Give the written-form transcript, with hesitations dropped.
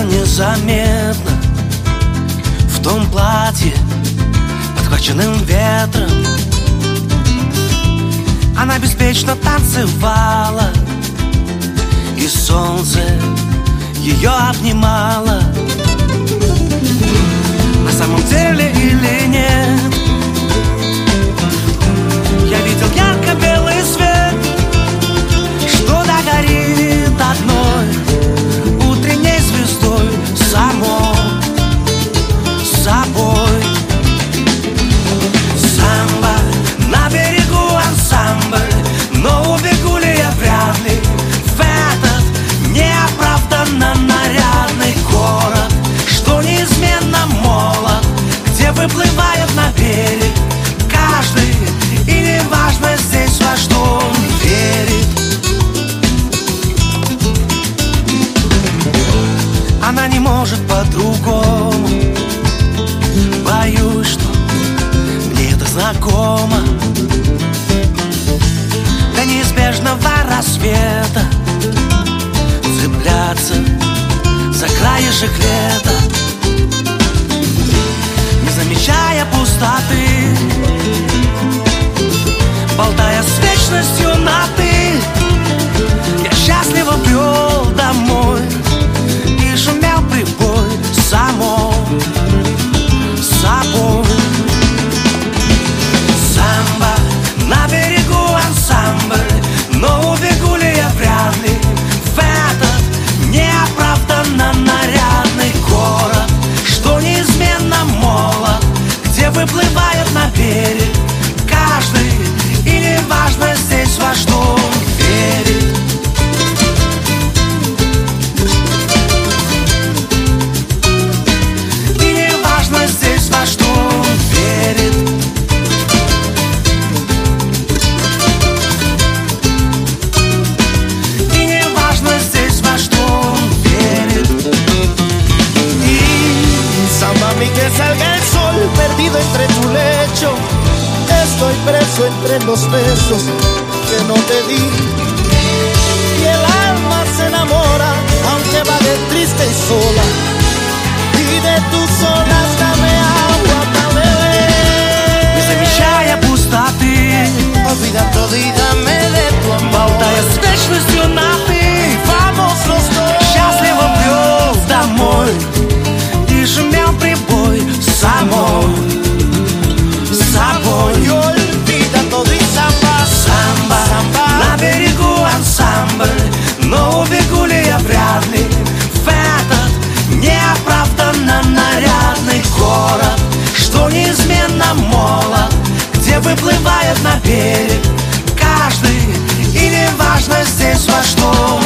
незаметно в том платье, подхваченным ветром. Она беспечно танцевала, и солнце ее обнимало. На самом деле или нет, я видел ярко-белый свет, что догорит одной утренней звездой само собой. Самбо, на берегу ансамбль, но убегу ли я вряд ли в этот неоправданно нарядный город, что неизменно молод, где выплывает на берег каждый, и неважно здесь, во что он верит. Она не может по-другому, боюсь, что мне это знакомо. До неизбежного рассвета цепляться за краешек лета, не замечая пустоты, болтая с вечностью на «ты». Я счастливо брел домой, и шумел прибой само собой. Самбо, на берегу ансамбль, но убегу ли я вряд ли в этот неоправданно нарядный город, что неизменно молод, где выплывает на берег каждый, и неважно здесь, во что он верит. И неважно здесь, во что он верит. И неважно здесь, во что он верит. Y Samba, que salga el sol perdido entre tu lecho. Estoy preso entre los besos que no te di, y el alma se enamora aunque vague triste y sola, y de tus olas dame agua para beber. Не замечая пустоты, Olvida todo y dame de tu amor. болтая с вечностью на «ты». Vamos los dos. Счастливо брел домой, и шумел прибой само собой. Y olvida todo y samba. Самбо, на берегу ансамбль, но убегу ли я вряд ли в этот неоправданно нарядный город, что неизменно молод, где выплывает на берег каждый, и неважно здесь, во что